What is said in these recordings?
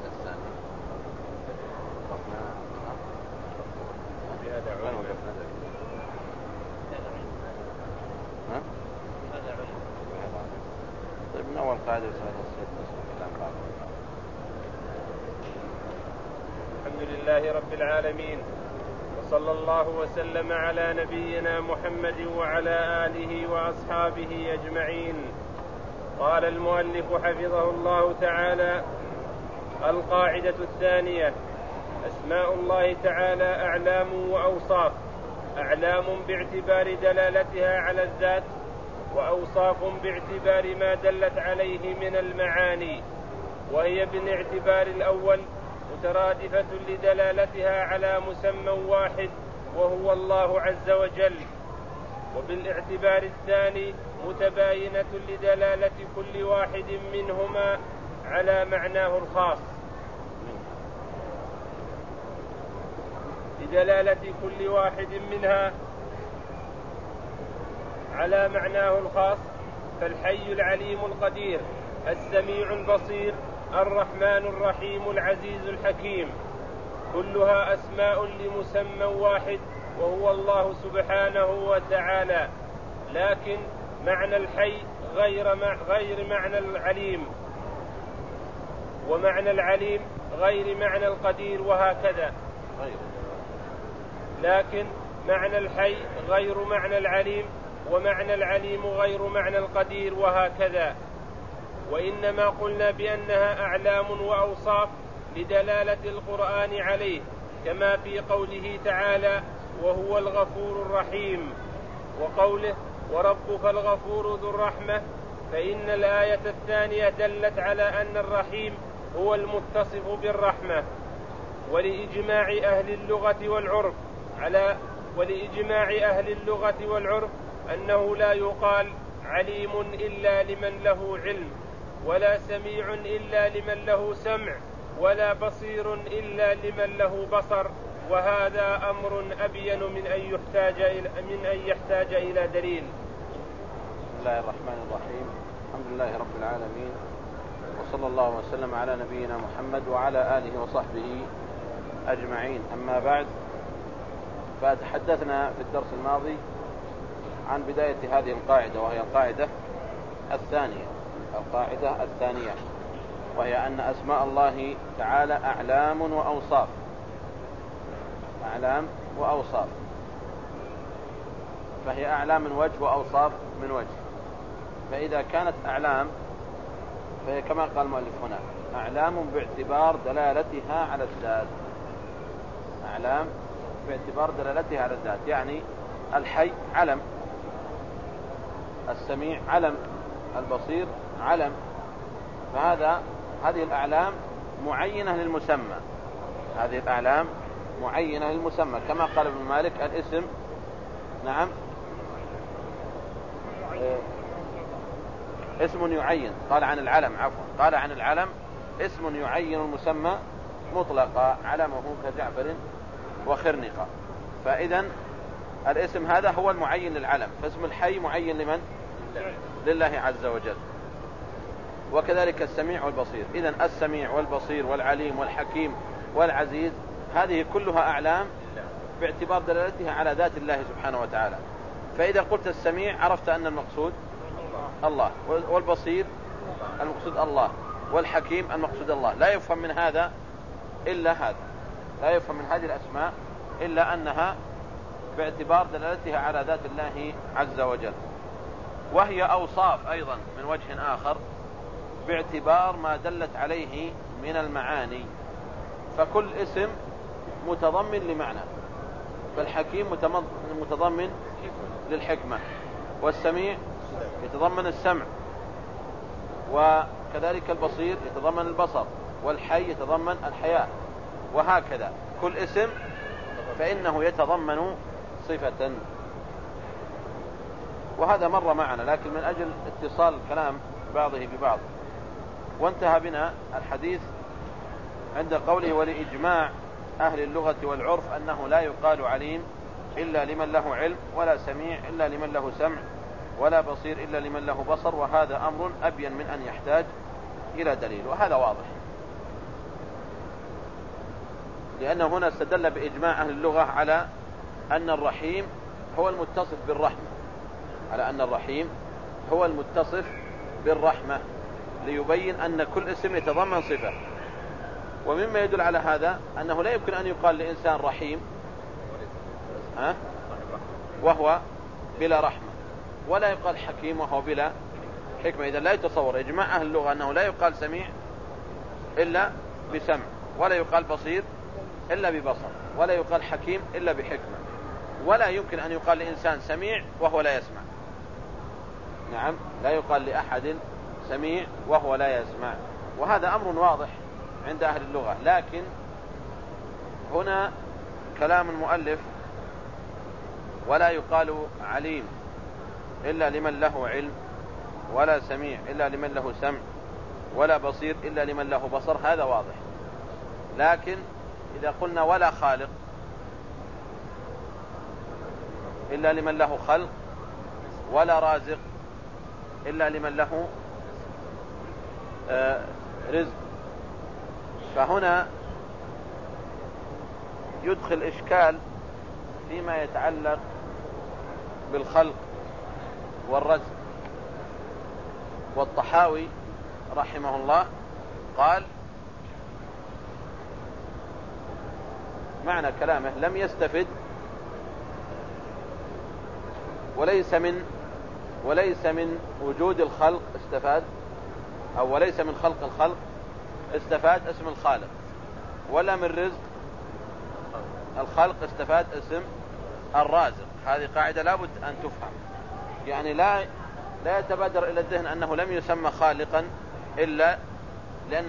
الثاني طيب من أول قاعدة الحمد لله رب العالمين، وصلى الله وسلم على نبينا محمد وعلى آله وأصحابه أجمعين. قال المؤلف حفظه الله تعالى: القاعدة الثانية: أسماء الله تعالى أعلام وأوصاف، أعلام باعتبار دلالتها على الذات، وأوصاف باعتبار ما دلت عليه من المعاني، وهي بالاعتبار الأول مترادفة لدلالتها على مسمى واحد وهو الله عز وجل، وبالاعتبار الثاني متباينة لدلالة كل واحد منهما على معناه الخاص، لدلالة كل واحد منها على معناه الخاص. فالحي العليم القدير، السميع البصير، الرحمن الرحيم، العزيز الحكيم، كلها أسماء لمسمى واحد وهو الله سبحانه وتعالى، لكن معنى الحي غير معنى العليم، ومعنى العليم غير معنى القدير، وهكذا. لكن معنى الحي غير معنى العليم، ومعنى العليم غير معنى القدير، وهكذا. وإنما قلنا بأنها أعلام وأوصاف لدلالة القرآن عليه، كما في قوله تعالى: وهو الغفور الرحيم، وقوله: وربك الغفور ذو الرحمة، فإن الآية الثانية دلت على أن الرحيم هو المتصف بالرحمة. ولإجماع أهل اللغة والعرف أنه لا يقال عليم إلا لمن له علم، ولا سميع إلا لمن له سمع، ولا بصير إلا لمن له بصر، وهذا أمر أبين من أن يحتاج إلى دليل. بسم الله الرحمن الرحيم، الحمد لله رب العالمين، وصلى الله وسلم على نبينا محمد وعلى آله وصحبه أجمعين. أما بعد، فتحدثنا في الدرس الماضي عن بداية هذه القاعدة، وهي القاعدة الثانية، وهي أن أسماء الله تعالى أعلام وأوصاف، فهي أعلام من وجه وأوصاف من وجه. فإذا كانت أعلام فهي كما قال المؤلف هنا أعلام باعتبار دلالتها على الذات، أعلام باعتبار دلالتها على الذات، يعني الحي علم، السميع علم، البصير علم، هذه الأعلام معينة للمسمى، هذه الأعلام معينة للمسمى، كما قال ابن مالك: الاسم نعم اسم يعين، قال عن العلم اسم يعين المسمى مطلقا، علمه كجعفر وخرنقة. فإذا الاسم هذا هو المعين للعلم، فاسم الحي معين لمن؟ لله عز وجل. وكذلك السميع والبصير. إذن السميع والبصير والعليم والحكيم والعزيز هذه كلها أعلام باعتبار دلالتها على ذات الله سبحانه وتعالى. فإذا قلت السميع عرفت أن المقصود الله، والبصير المقصود الله، والحكيم المقصود الله. لا يفهم من هذا إلا هذا، لا يفهم من هذه الأسماء إلا أنها باعتبار دلالتها على ذات الله عز وجل. وهي أوصاف أيضا من وجه آخر باعتبار ما دلت عليه من المعاني، فكل اسم متضمن لمعنى، فالحكيم متضمن للحكمة، والسميع يتضمن السمع، وكذلك البصير يتضمن البصر، والحي يتضمن الحياة، وهكذا كل اسم فإنه يتضمن صفة. وهذا مر معنا، لكن من أجل اتصال الكلام بعضه ببعض. وانتهى بنا الحديث عند قوله: ولإجماع أهل اللغة والعرف أنه لا يقال عليم إلا لمن له علم، ولا سميع إلا لمن له سمع، ولا بصير إلا لمن له بصر، وهذا أمر أبين من أن يحتاج إلى دليل. وهذا واضح، لأنه هنا استدل بإجماع أهل اللغة على أن الرحيم هو المتصف بالرحمة، على أن الرحيم هو المتصف بالرحمة، ليبين أن كل اسم يتضمن صفة. ومما يدل على هذا أنه لا يمكن أن يقال لإنسان رحيم وهو بلا رحمة، ولا يقال حكيم وهو بلا حكمة. إذا لا يتصور إجماع أهل اللغة أنه لا يقال سميع إلا بسمع، ولا يقال بصير إلا ببصر، ولا يقال حكيم إلا بحكمة، ولا يمكن أن يقال لإنسان سميع وهو لا يسمع. نعم، لا يقال لأحد سميع وهو لا يسمع، وهذا أمر واضح عند أهل اللغة. لكن هنا كلام المؤلف: ولا يقال عليم إلا لمن له علم، ولا سميع إلا لمن له سمع، ولا بصير إلا لمن له بصر، هذا واضح. لكن إذا قلنا ولا خالق إلا لمن له خلق، ولا رازق إلا لمن له رزق، فهنا يدخل إشكال فيما يتعلق بالخلق والرزق. والطحاوي رحمه الله قال معنى كلامه: لم يستفد، وليس من وجود الخلق استفاد، أو وليس من خلق الخلق استفاد اسم الخالق، ولا من رزق الخلق استفاد اسم الرازق. هذه قاعدة لابد أن تفهم، يعني لا يتبادر إلى الذهن أنه لم يسمى خالقا إلا لأن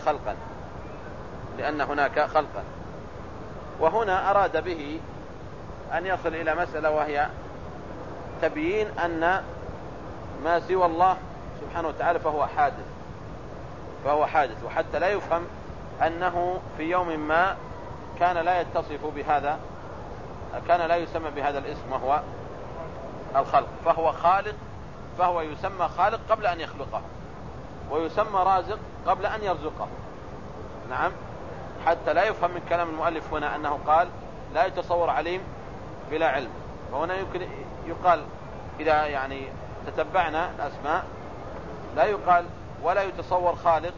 هناك خلقا. وهنا أراد به أن يصل إلى مسألة، وهي تبيين أن ما سوى الله سبحانه وتعالى فهو حادث، وحتى لا يفهم أنه في يوم ما كان لا يتصف بهذا، كان لا يسمى بهذا الاسم وهو الخلق، فهو خالق، فهو يسمى خالق قبل أن يخلقه، ويسمى رازق قبل أن يرزقه. نعم، حتى لا يفهم من كلام المؤلف هنا أنه قال لا يتصور عليم بلا علم. وهنا يمكن يقال إذا يعني تتبعنا الأسماء لا يقال ولا يتصور خالق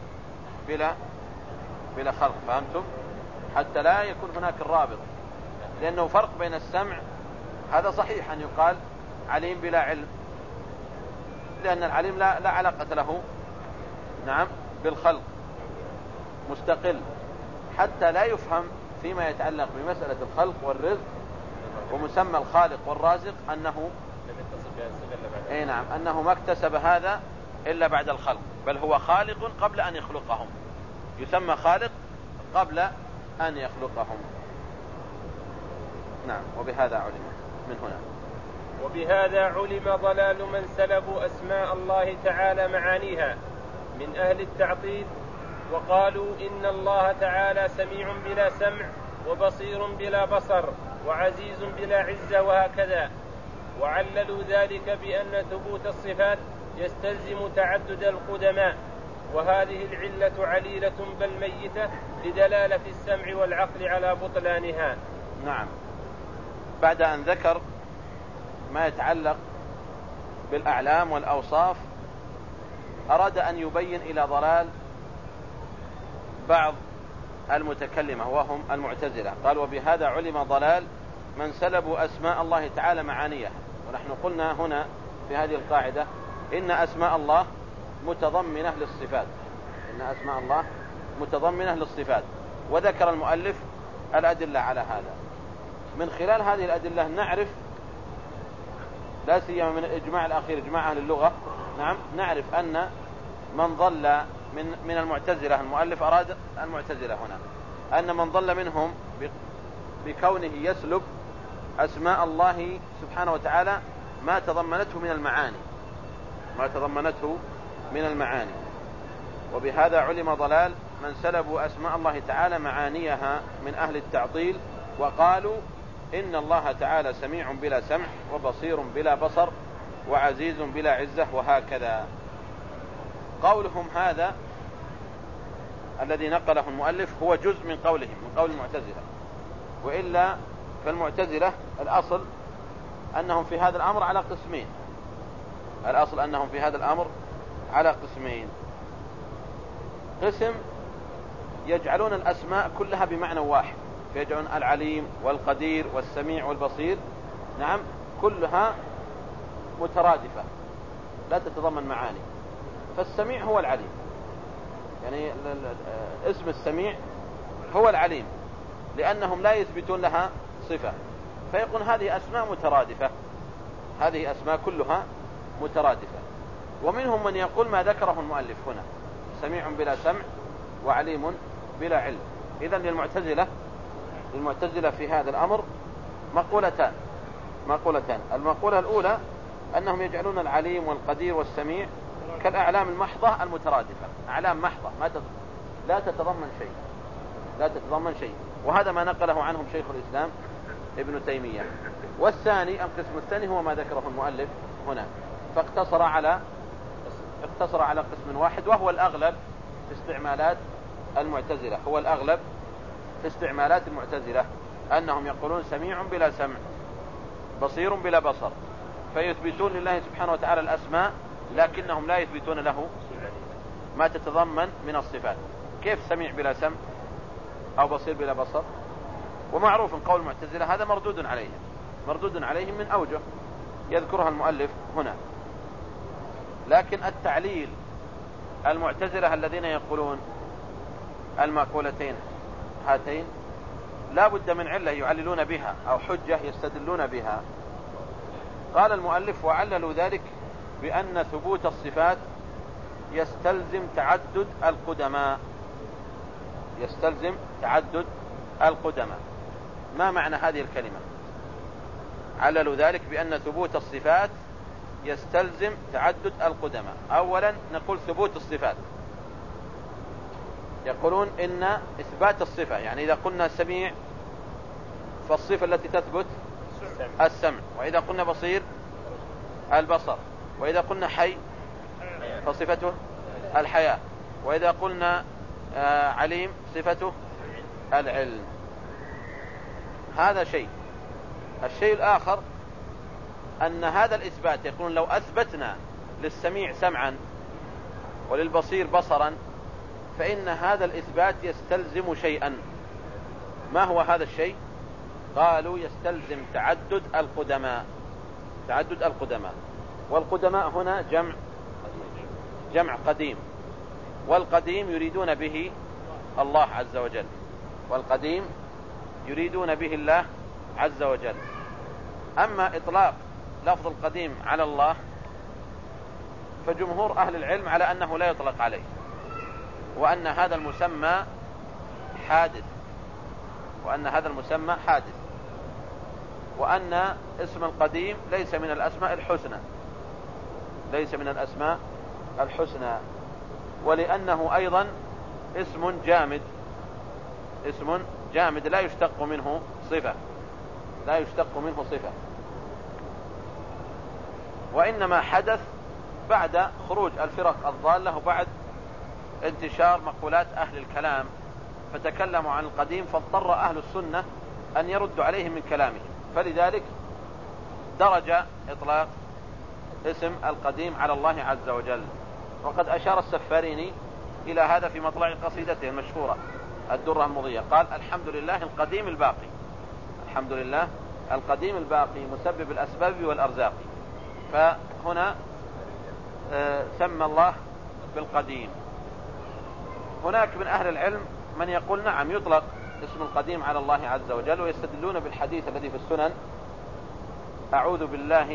بلا خلق، فهمتم؟ حتى لا يكون هناك الرابط، لأنه فرق بين السمع، هذا صحيح أن يقال عليم بلا علم، لأن العليم لا علاقة له نعم بالخلق، مستقل، حتى لا يفهم فيما يتعلق بمسألة الخلق والرزق ومسمى الخالق والرازق أنه ما اكتسب هذا إلا بعد الخلق، بل هو خالق قبل أن يخلقهم، يسمى خالق قبل أن يخلقهم. نعم، وبهذا علم ضلال من سلبوا أسماء الله تعالى معانيها من أهل التعطيل، وقالوا إن الله تعالى سميع بلا سمع، وبصير بلا بصر، وعزيز بلا عزة، وهكذا. وعللوا ذلك بأن ثبوت الصفات يستلزم تعدد القدماء، وهذه العلة عليلة بل ميتة لدلالة السمع والعقل على بطلانها. نعم، بعد أن ذكر ما يتعلق بالأعلام والأوصاف أراد أن يبين إلى ضلال بعض المتكلمة وهم المعتزلة. قال: وبهذا علم ضلال من سلبوا أسماء الله تعالى معانيها. ونحن قلنا هنا في هذه القاعدة إن أسماء الله متضمنة للصفات، وذكر المؤلف الأدلة على هذا. من خلال هذه الأدلة نعرف، لا سيما من الإجماع الأخير، إجماع أهل اللغة، نعم، نعرف أن من ضل من المعتزلة، المؤلف أراد المعتزلة هنا، أن من ضل منهم بكونه يسلب أسماء الله سبحانه وتعالى ما تضمنته من المعاني. وبهذا علم ضلال من سلبوا أسماء الله تعالى معانيها من أهل التعطيل، وقالوا إن الله تعالى سميع بلا سمع، وبصير بلا بصر، وعزيز بلا عزة، وهكذا. قولهم هذا الذي نقله المؤلف هو جزء من قولهم، من قول المعتزلة، وإلا فالمعتزلة الأصل أنهم في هذا الأمر على قسمين. الأصل أنهم في هذا الأمر على قسمين. قسم يجعلون الأسماء كلها بمعنى واحد، فيجعلون العليم والقدير والسميع والبصير نعم كلها مترادفة لا تتضمن معاني. فالسميع هو العليم، يعني اسم السميع هو العليم، لأنهم لا يثبتون لها صفة، فيقول هذه أسماء مترادفة، هذه أسماء كلها مترادفة. ومنهم من يقول ما ذكره المؤلف هنا، سميع بلا سمع وعليم بلا علم. إذن للمعتزلة في هذا الأمر مقولتان. المقولة الأولى أنهم يجعلون العليم والقدير والسميع كالأعلام المحضة المترادفة، أعلام محضة لا تتضمن شيء، وهذا ما نقله عنهم شيخ الإسلام ابن تيمية. والثاني القسم الثاني هو ما ذكره المؤلف هنا، فاقتصر على قسم واحد، وهو الأغلب في استعمالات المعتزلة، أنهم يقولون سميع بلا سمع، بصير بلا بصر، فيثبتون لله سبحانه وتعالى الأسماء لكنهم لا يثبتون له ما تتضمن من الصفات. كيف سميع بلا سمع أو بصير بلا بصر؟ ومعروف قول المعتزلة هذا مردود عليهم من أوجه يذكرها المؤلف هنا. لكن التعليل، المعتزلة الذين يقولون المقولتين هاتين لا بد من علة يعللون بها أو حجة يستدلون بها. قال المؤلف وعللوا ذلك بأن ثبوت الصفات يستلزم تعدد القدماء. ما معنى هذه الكلمة؟ عللوا ذلك بأن ثبوت الصفات يستلزم تعدد القدماء. أولا نقول ثبوت الصفات، يقولون إن إثبات الصفة، يعني إذا قلنا سميع فالصفة التي تثبت السمع، وإذا قلنا بصير البصر، وإذا قلنا حي فصفته الحياة، وإذا قلنا عليم صفته العلم. هذا شيء. الشيء الآخر أن هذا الإثبات يقولون لو أثبتنا للسميع سمعا وللبصير بصرا فإن هذا الإثبات يستلزم شيئا. ما هو هذا الشيء؟ قالوا يستلزم تعدد القدماء. والقدماء هنا جمع قديم، والقديم يريدون به الله عز وجل، الله عز وجل. أما إطلاق لفظ القديم على الله فجمهور أهل العلم على أنه لا يطلق عليه، وأن هذا المسمى حادث، وأن اسم القديم ليس من الأسماء الحسنى، ولأنه أيضا اسم جامد لا يشتق منه صفة، وإنما حدث بعد خروج الفرق الضالة وبعد انتشار مقولات أهل الكلام، فتكلموا عن القديم فاضطر أهل السنة أن يردوا عليهم من كلامهم، فلذلك درج إطلاق اسم القديم على الله عز وجل. وقد أشار السفاريني إلى هذا في مطلع قصيدته المشهورة الدرة المضية، قال الحمد لله القديم الباقي مسبب الأسباب والأرزاق. فهنا سمى الله بالقديم. هناك من أهل العلم من يقول نعم يطلق اسم القديم على الله عز وجل، ويستدلون بالحديث الذي في السنن أعوذ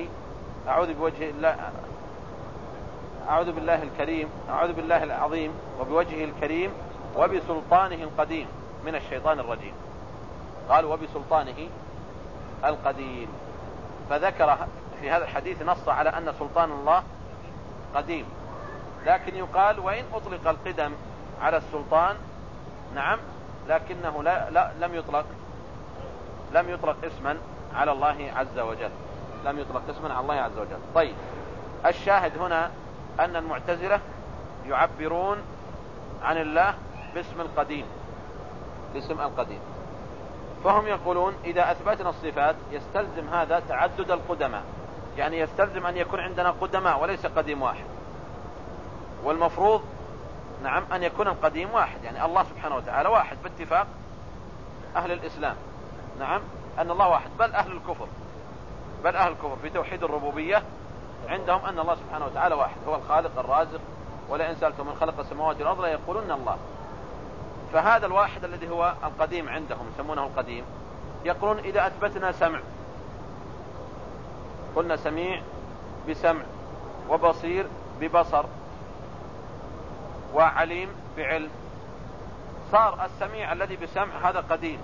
بالله العظيم وبوجهه الكريم وبسلطانه القديم من الشيطان الرجيم. قال وبسلطانه القديم، فذكر في هذا الحديث نص على أن سلطان الله قديم. لكن يقال وإن أطلق القدم على السلطان نعم، لكنه لم يطلق اسما على الله عز وجل، طيب الشاهد هنا أن المعتزلة يعبرون عن الله باسم القديم. فهم يقولون إذا أثبتنا الصفات يستلزم هذا تعدد القدماء، يعني يستلزم أن يكون عندنا قدماء وليس قديم واحد، والمفروض نعم أن يكون القديم واحد، يعني الله سبحانه وتعالى واحد باتفاق أهل الإسلام، نعم أن الله واحد، بل أهل الكفر في توحيد الربوبية عندهم أن الله سبحانه وتعالى واحد، هو الخالق الرازق، ولئن سألتم من خلق السماوات والأرض ليقولن الله. فهذا الواحد الذي هو القديم عندهم يسمونه القديم، يقولون إذا أثبتنا سمع، قلنا سميع بسمع، وبصير ببصر، وعليم بعلم، صار السميع الذي بسمع هذا قديم،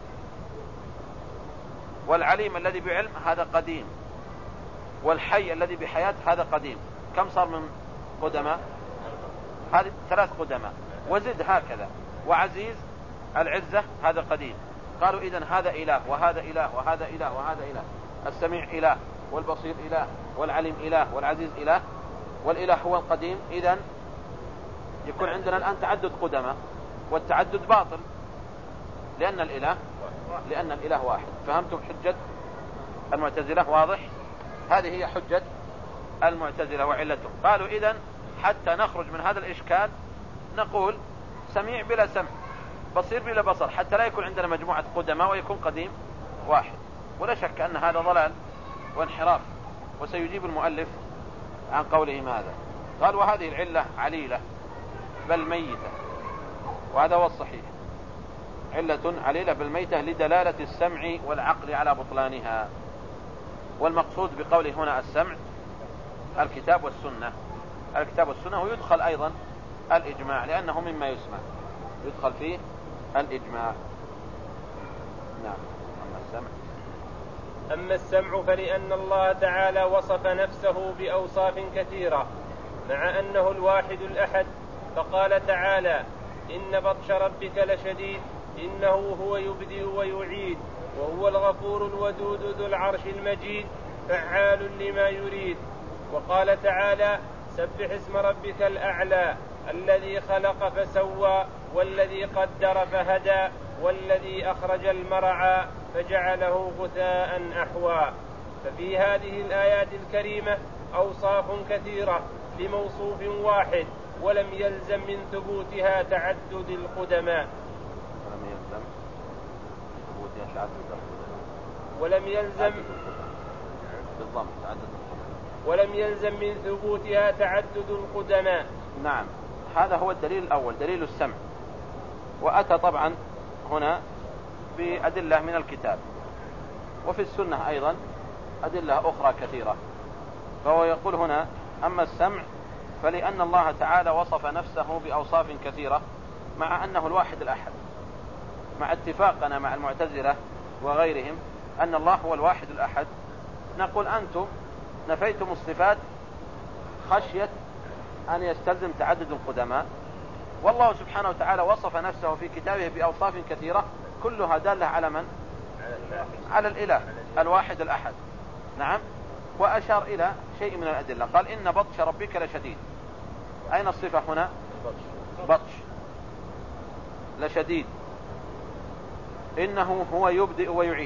والعليم الذي بعلم هذا قديم، والحي الذي بحياة هذا قديم. كم صار من قدماء؟ هذه 3 قدماء، وزد هكذا. وعزيز العزة هذا قديم. قالوا إذن هذا إله وهذا إله وهذا إله وهذا إله، السميع إله والبصير إله والعليم إله والعزيز إله، والإله هو القديم. إذن يكون عندنا الآن تعدد قدماء، والتعدد باطل لأن الإله واحد. فهمتم حجة المعتزلة؟ واضح؟ هذه هي حجة المعتزلة وعلتهم. قالوا إذن حتى نخرج من هذا الإشكال نقول سميع بلا سمع، بصير بلا بصر، حتى لا يكون عندنا مجموعة قدماء ويكون قديم واحد. ولا شك أن هذا ضلال وانحراف، وسيجيب المؤلف عن قولهم هذا. قال وهذه العلة عليلة بل ميتة، وهذا هو الصحيح، علة عليلة بل ميتة لدلالة السمع والعقل على بطلانها. والمقصود بقوله هنا السمع الكتاب والسنة، ويدخل أيضا الإجماع لأنه مما يسمع، يدخل فيه الإجماع. نعم. أما السمع فلأن الله تعالى وصف نفسه بأوصاف كثيرة مع أنه الواحد الأحد، فقال تعالى إن بطش ربك لشديد إنه هو يبدئ ويعيد وهو الغفور الودود ذو العرش المجيد فعال لما يريد. وقال تعالى سبح اسم ربك الأعلى الذي خلق فسوى والذي قدر فهدى والذي أخرج المرعى فجعله غثاء أحوى. ففي هذه الآيات الكريمة أوصاف كثيرة لموصوف واحد، ولم يلزم من ثبوتها تعدد القدماء. ولم يلزم من ثبوتها تعدد القدماء. نعم، هذا هو الدليل الأول، دليل السمع. وأتى طبعا هنا بأدلة من الكتاب، وفي السنة أيضا أدلة أخرى كثيرة. فهو يقول هنا أما السمع فلأن الله تعالى وصف نفسه بأوصاف كثيرة مع أنه الواحد الأحد، مع اتفاقنا مع المعتزلة وغيرهم أن الله هو الواحد الأحد. نقول أنتم نفيتم الصفات خشية أن يستلزم تعدد القدماء، والله سبحانه وتعالى وصف نفسه في كتابه بأوصاف كثيرة كلها دالة على من؟ على الإله الواحد الأحد. نعم. وأشار إلى شيء من الأدلة، قال إن بطش ربك لشديد. أين الصفة هنا؟ بطش لشديد. إنه هو يبدئ ويعيد،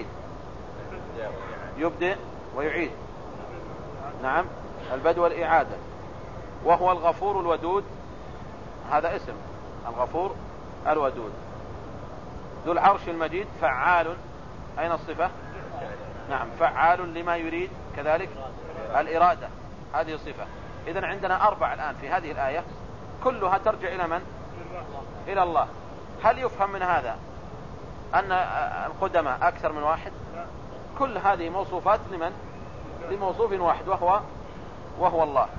يبدئ ويعيد، نعم، البدء والإعادة. وهو الغفور الودود، هذا اسم الغفور الودود، ذو العرش المجيد، فعال. أين الصفة؟ نعم، فعال لما يريد، كذلك الإرادة، هذه صفة. إذن عندنا 4 الآن في هذه الآية كلها ترجع إلى من؟ إلى الله. هل يفهم من هذا أن القدماء أكثر من واحد؟ كل هذه موصوفات لمن؟ لموصوف واحد وهو الله.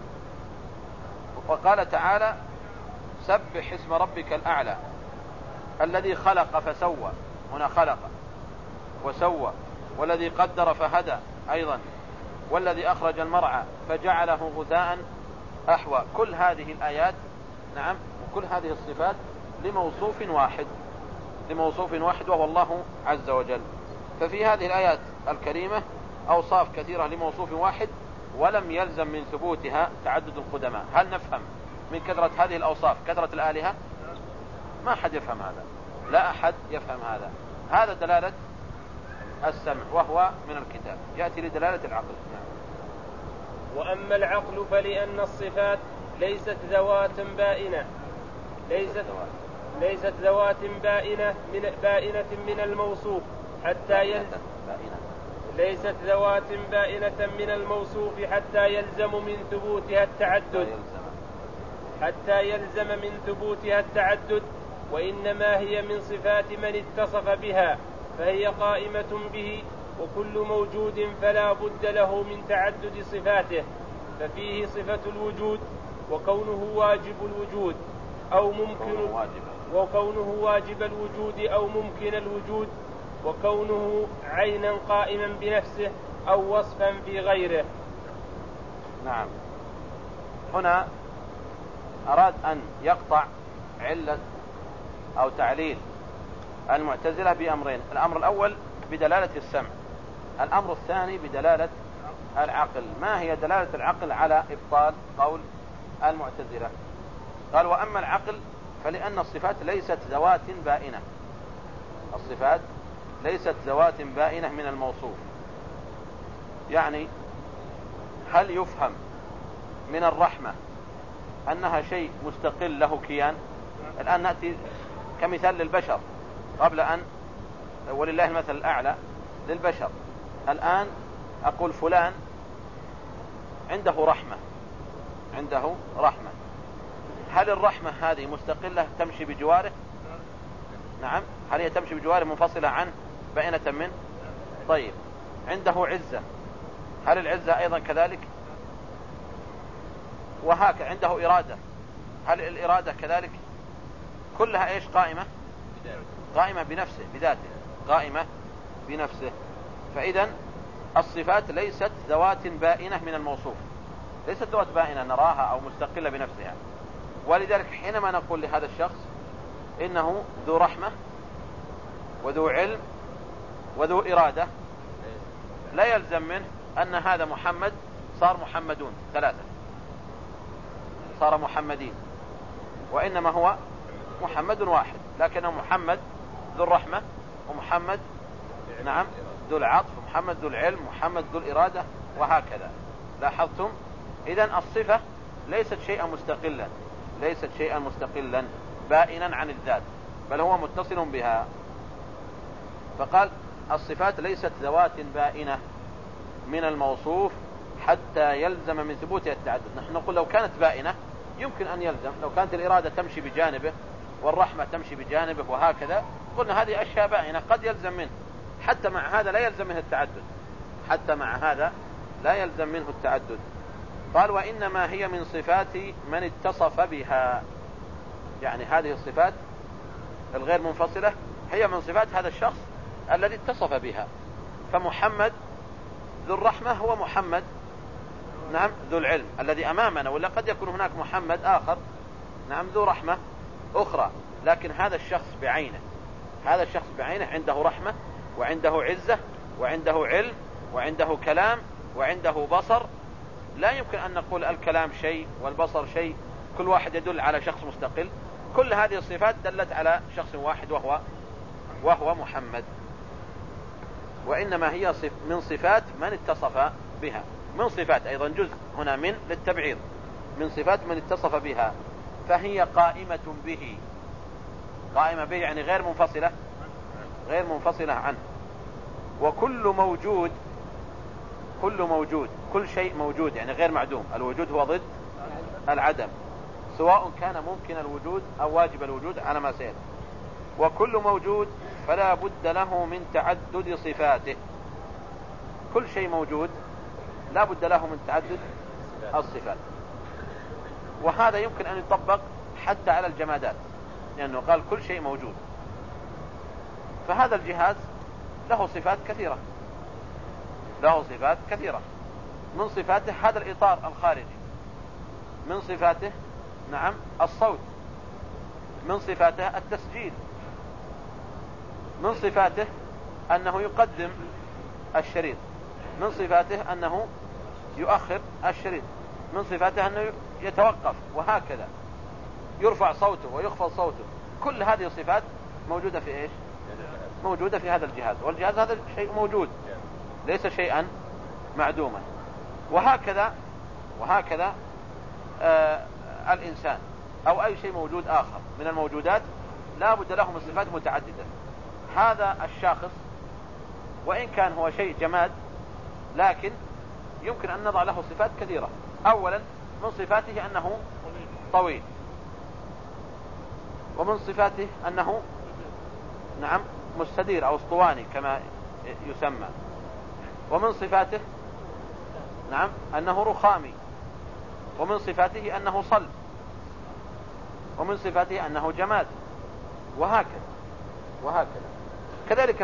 وقال تعالى سبح اسم ربك الأعلى الذي خلق فسوى، هنا خلق وسوى، والذي قدر فهدى أيضا، والذي أخرج المرعى فجعله غثاء أحوى. كل هذه الآيات، نعم، وكل هذه الصفات لموصوف واحد وهو الله عز وجل. ففي هذه الآيات الكريمة أوصاف كثيرة لموصوف واحد، ولم يلزم من ثبوتها تعدد القدماء. هل نفهم من كثرة هذه الأوصاف كثرة الآلهة؟ ما أحد يفهم هذا، لا أحد يفهم هذا. هذا دلالة السمع وهو من الكتاب، يأتي لدلالة العقل. نعم. وأما العقل فلأن الصفات ليست ذوات بائنة ليست ذوات بائنة من الموصوف ليست ذوات بائنة من الموصوف حتى يلزم من ثبوتها التعدد، وإنما هي من صفات من اتصف بها، فهي قائمة به، وكل موجود فلا بد له من تعدد صفاته، ففيه صفة الوجود، وكونه واجب الوجود أو ممكن الوجود، وكونه عينا قائما بنفسه أو وصفا في غيره. نعم. هنا أراد أن يقطع علة أو تعليل المعتزلة بأمرين: الأمر الأول بدلالة السمع، الأمر الثاني بدلالة العقل. ما هي دلالة العقل على إبطال قول المعتزلة؟ قال: وأما العقل فلأن الصفات ليست ذوات بائنة من الموصوف. يعني هل يفهم من الرحمة أنها شيء مستقل له كيان؟ الآن نأتي كمثال للبشر قبل أن، ولله المثل الأعلى للبشر. الآن أقول فلان عنده رحمة، هل الرحمة هذه مستقلة تمشي بجواره؟ نعم. هل هي تمشي بجواره منفصلة عنه بائنة منه؟ طيب. عنده عزة، هل العزة أيضا كذلك؟ وهكذا. عنده إرادة، هل الإرادة كذلك؟ كلها إيش؟ قائمة بنفسه، بذاته، قائمة بنفسه. فإذا الصفات ليست ذوات بائنة من الموصوف، ليست ذوات بائنة نراها أو مستقلة بنفسها. ولذلك حينما نقول لهذا الشخص إنه ذو رحمة وذو علم وذو إرادة، لا يلزم منه أن هذا محمد صار محمدون ثلاثة، صار محمدين، وإنما هو محمد واحد، لكنه محمد ذو الرحمة، ومحمد نعم ذو العطف، ومحمد ذو العلم، ومحمد ذو الإرادة، وهكذا. لاحظتم؟ إذن الصفة ليست شيئا مستقلا بائنا عن الذات، بل هو متصل بها. فقال: الصفات ليست ذوات بائنة من الموصوف حتى يلزم من ثبوتها التعدد. نحن نقول لو كانت بائنة يمكن أن يلزم، لو كانت الإرادة تمشي بجانبه والرحمة تمشي بجانبه وهكذا، قلنا هذه أشياء بائنة قد يلزم منه، حتى مع هذا لا يلزم منه التعدد. قال: وإنما هي من صفات من اتصف بها. يعني هذه الصفات الغير منفصلة هي من صفات هذا الشخص الذي اتصف بها. فمحمد ذو الرحمة هو محمد نعم ذو العلم الذي أمامنا، ولا قد يكون هناك محمد آخر نعم ذو رحمة أخرى، لكن هذا الشخص بعينه عنده رحمة وعنده عزة وعنده علم وعنده كلام وعنده بصر. لا يمكن أن نقول الكلام شيء والبصر شيء، كل واحد يدل على شخص مستقل. كل هذه الصفات دلت على شخص واحد وهو محمد. وإنما هي من صفات من اتصف بها، من صفات أيضا جزء هنا من للتبعيض، من صفات من اتصف بها، فهي قائمة به يعني غير منفصلة عنه. وكل موجود كل شيء موجود يعني غير معدوم. الوجود هو ضد العدم، سواء كان ممكن الوجود أو واجب الوجود على ما سيأتي. وكل موجود فلا بد له من تعدد صفاته. كل شيء موجود لا بد له من تعدد الصفات، وهذا يمكن أن يطبق حتى على الجمادات، لأنه قال كل شيء موجود. فهذا الجهاز له صفات كثيرة. من صفاته هذا الإطار الخارجي، من صفاته نعم الصوت، من صفاته التسجيل، من صفاته أنه يقدم الشريط، من صفاته أنه يؤخر الشريط، من صفاته أنه يتوقف، وهكذا يرفع صوته ويخفض صوته. كل هذه الصفات موجودة في إيش؟ موجودة في هذا الجهاز، والجهاز هذا شيء موجود ليس شيئا معدوما. وهكذا الإنسان أو أي شيء موجود آخر من الموجودات لا بد له من صفات متعددة. هذا الشاخص وإن كان هو شيء جماد لكن يمكن أن نضع له صفات كثيرة. أولا من صفاته أنه طويل، ومن صفاته أنه نعم مستدير أو اسطواني كما يسمى، ومن صفاته نعم أنه رخامي، ومن صفاته أنه صلب، ومن صفاته أنه جماد، وهكذا. كذلك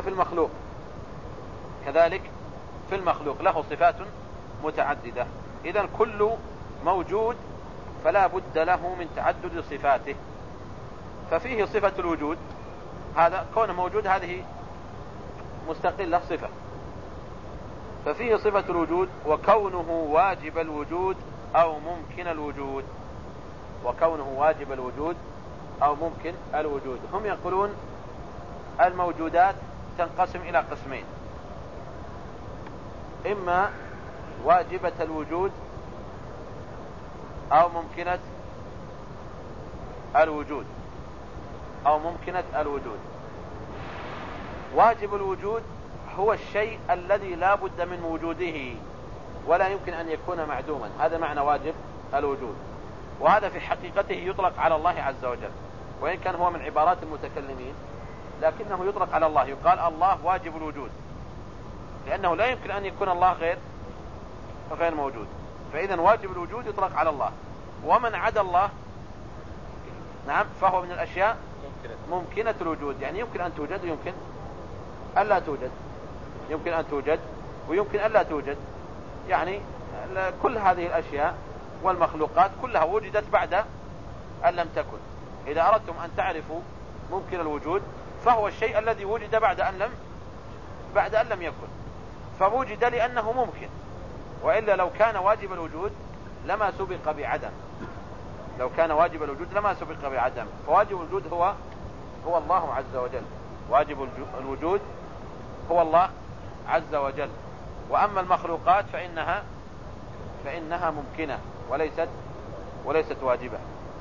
في المخلوق له صفات متعددة. إذن كل موجود فلا بد له من تعدد صفاته. ففيه صفة الوجود، هذا كونه موجود هذه مستقلة صفة، ففيه صفة الوجود وكونه واجب الوجود أو ممكن الوجود. هم يقولون الموجودات تنقسم إلى قسمين: إما واجبة الوجود أو ممكنة الوجود. واجب الوجود هو الشيء الذي لا بد من وجوده ولا يمكن أن يكون معدوما، هذا معنى واجب الوجود. وهذا في حقيقته يطلق على الله عز وجل، وإن كان هو من عبارات المتكلمين لكنه يطلق على الله، يقال الله واجب الوجود، لأنه لا يمكن أن يكون الله غير موجود. فإذا واجب الوجود يطلق على الله. ومن عدا الله نعم فهو من الأشياء ممكنة الوجود، يعني يمكن أن توجد ويمكن أن لا توجد، يمكن أن توجد ويمكن أن لا توجد. يعني كل هذه الأشياء والمخلوقات كلها وجدت بعد أن لم تكن. إذا أردتم أن تعرفوا ممكن الوجود فهو الشيء الذي وجد بعد أن لم يكن، فوجد لأنه ممكن، وإلا لو كان واجب الوجود لما سبق بعدم. فواجب الوجود هو الله عز وجل، واجب الوجود هو الله عز وجل. وأما المخلوقات فإنها ممكنة وليست واجبة.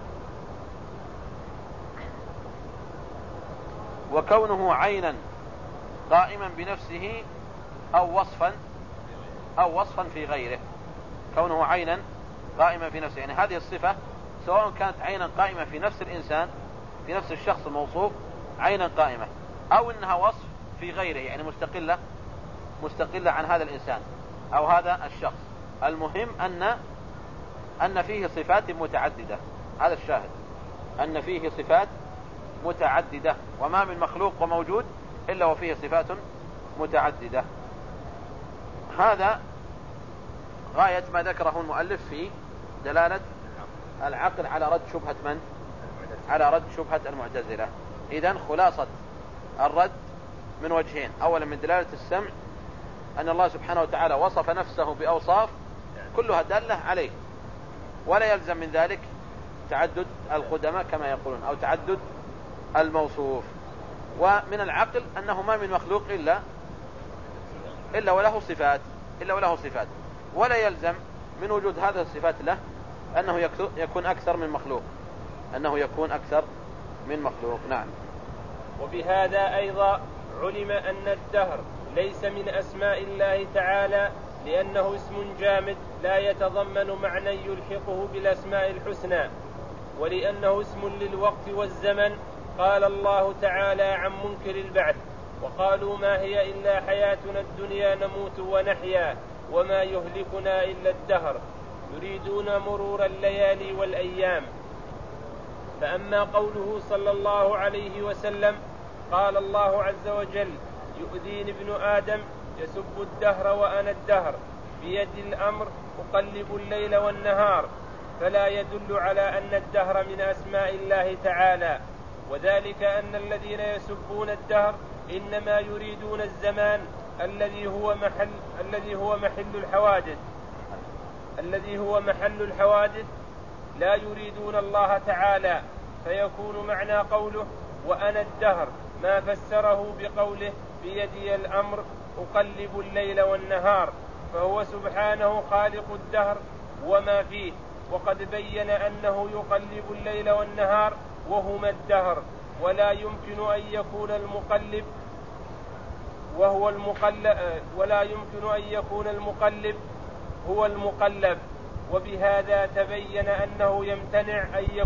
وكونه عينا قائما بنفسه أو وصفا في غيره. كونه عينا قائما في نفسه، يعني هذه الصفة سواء كانت عينا قائمة في نفس الإنسان، في نفس الشخص الموصوف عينا قائمة، أو إنها وصف في غيره، يعني مستقلة عن هذا الإنسان أو هذا الشخص. المهم أن فيه صفات متعددة، هذا الشاهد، أن فيه صفات متعددة، وما من مخلوق وموجود إلا وفيه صفات متعددة. هذا غاية ما ذكره المؤلف في دلالة العقل على رد شبهة على رد شبهة المعتزلة. إذن خلاصة الرد من وجهين: أولا من دلالة السمع أن الله سبحانه وتعالى وصف نفسه بأوصاف كلها دالة عليه، ولا يلزم من ذلك تعدد القدماء كما يقولون أو تعدد الموصوف. ومن العقل أنه ما من مخلوق إلا وله صفات، ولا يلزم من وجود هذه الصفات له أنه يكون أكثر من مخلوق. نعم. وبهذا أيضا علم أن الدهر ليس من أسماء الله تعالى، لأنه اسم جامد لا يتضمن معنى يلحقه بالأسماء الحسنى، ولأنه اسم للوقت والزمن. قال الله تعالى عن منكر البعث: وقالوا ما هي إلا حياتنا الدنيا نموت ونحيا وما يهلكنا إلا الدهر، يريدون مرور الليالي والأيام. فأما قوله صلى الله عليه وسلم: قال الله عز وجل: يؤذيني ابن آدم يسب الدهر وأنا الدهر بيدي الأمر أقلب الليل والنهار، فلا يدل على أن الدهر من أسماء الله تعالى، وذلك أن الذين يسبون الدهر إنما يريدون الزمان الذي هو محل الحوادث لا يريدون الله تعالى، فيكون معنى قوله وأنا الدهر ما فسره بقوله بيدي الأمر أقلب الليل والنهار، فهو سبحانه خالق الدهر وما فيه، وقد بين أنه يقلب الليل والنهار وهما الدهر، ولا يمكن أن يكون المقلب هو المقلب، وبهذا تبين أنه يمتنع أن